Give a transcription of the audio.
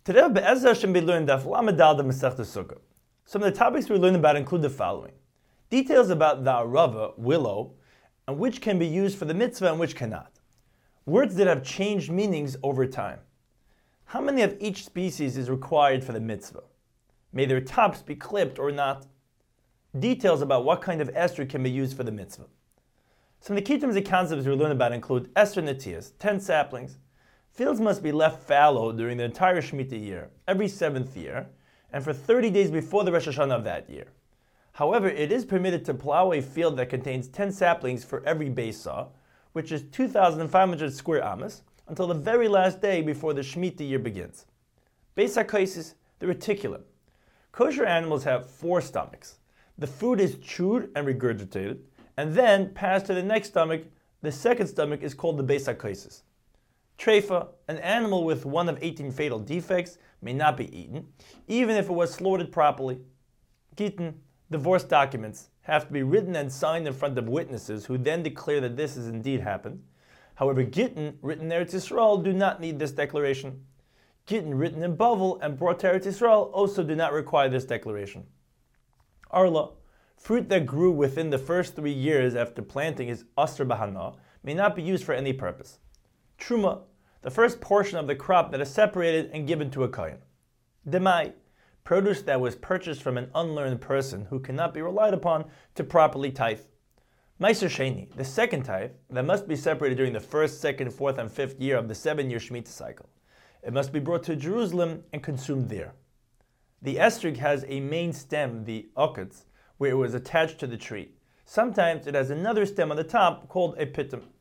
Today, Be'ez Hashem, we learned Daf Lamed Daled Masechta Sukkah. Some of the topics we learned about include the following: details about the arava, willow, and which can be used for the mitzvah and which cannot. Words that have changed meanings over time. How many of each species is required for the mitzvah? May their tops be clipped or not? Details about what kind of ester can be used for the mitzvah. Some of the key terms and concepts we learn about include ester netias, 10 saplings. Fields must be left fallow during the entire Shemitah year, every 7th year, and for 30 days before the Rosh Hashanah of that year. However, it is permitted to plow a field that contains 10 saplings for every base saw, which is 2,500 square amas, until the very last day before the Shemitah year begins. Beis HaKosis, the reticulum. Kosher animals have 4 stomachs. The food is chewed and regurgitated, and then passed to the next stomach. The second stomach is called the Beis HaKosis. Treifa, an animal with one of 18 fatal defects, may not be eaten, even if it was slaughtered properly. Gittin, divorce documents, have to be written and signed in front of witnesses who then declare that this has indeed happened. However, Gittin, written in Eretz Yisrael, do not need this declaration. Gittin, written in Bavel and brought to Eretz Yisrael, also do not require this declaration. Arla, fruit that grew within the first 3 years after planting is Asr Bahana, may not be used for any purpose. Truma, the first portion of the crop that is separated and given to a kohen. Demai, produce that was purchased from an unlearned person who cannot be relied upon to properly tithe. Meiser Sheni, the second tithe, that must be separated during the 1st, 2nd, 4th, and 5th year of the 7-year Shemitah cycle. It must be brought to Jerusalem and consumed there. The estrig has a main stem, the oketz, where it was attached to the tree. Sometimes it has another stem on the top called a pitum.